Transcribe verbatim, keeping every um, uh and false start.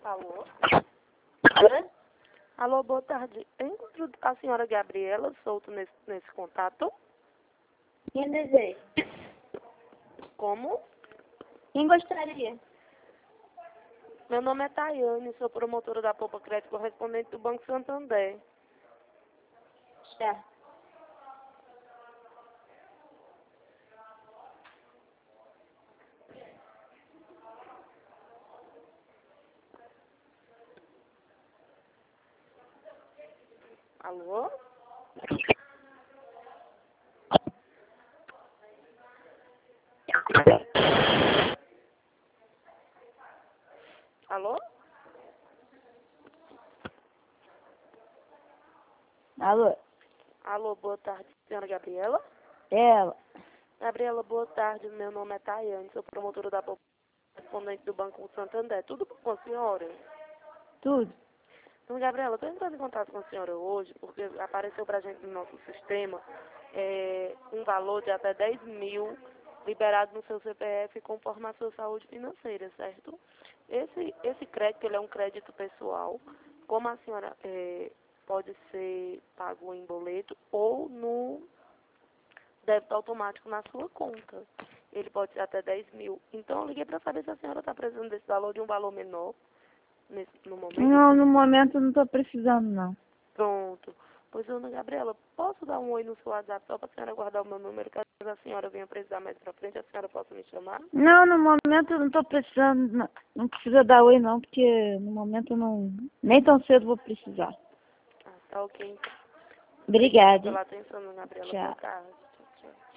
Alô? Oi? Alô, boa tarde. Eu encontro a senhora Gabriela Souto nesse, nesse contato? Quem deseja? Como? Quem gostaria? Meu nome é Tayane, sou promotora da Poupa Crédito correspondente do Banco Santander. Tá. Alô? Alô? Alô? Alô, boa tarde, senhora Gabriela? Ela. Gabriela, boa tarde. Meu nome é Tayane, sou promotora da Poupa correspondente do Banco Santander. Tudo bom com a senhora? Tudo. Então, Gabriela, estou entrando em contato com a senhora hoje porque apareceu para a gente no nosso sistema é, um valor de até dez mil liberado no seu C P F conforme a sua saúde financeira, certo? Esse, esse crédito ele é um crédito pessoal, como a senhora é, pode ser pago em boleto ou no débito automático na sua conta. Ele pode ser até dez mil. Então, eu liguei para saber se a senhora está precisando desse valor de um valor menor nesse, no momento. Não, no momento não tô precisando, não. Pronto. Pois, Ana Gabriela, posso dar um oi no seu WhatsApp só para a senhora guardar o meu número, caso a senhora venha precisar mais para frente, a senhora possa me chamar? Não, no momento eu não tô precisando, não, não precisa dar oi não, porque no momento eu não, nem tão cedo vou precisar. Ah, tá ok. Então. Obrigada. Pela atenção, Ana Gabriela. Boa Tchau. tarde. Tchau, tchau.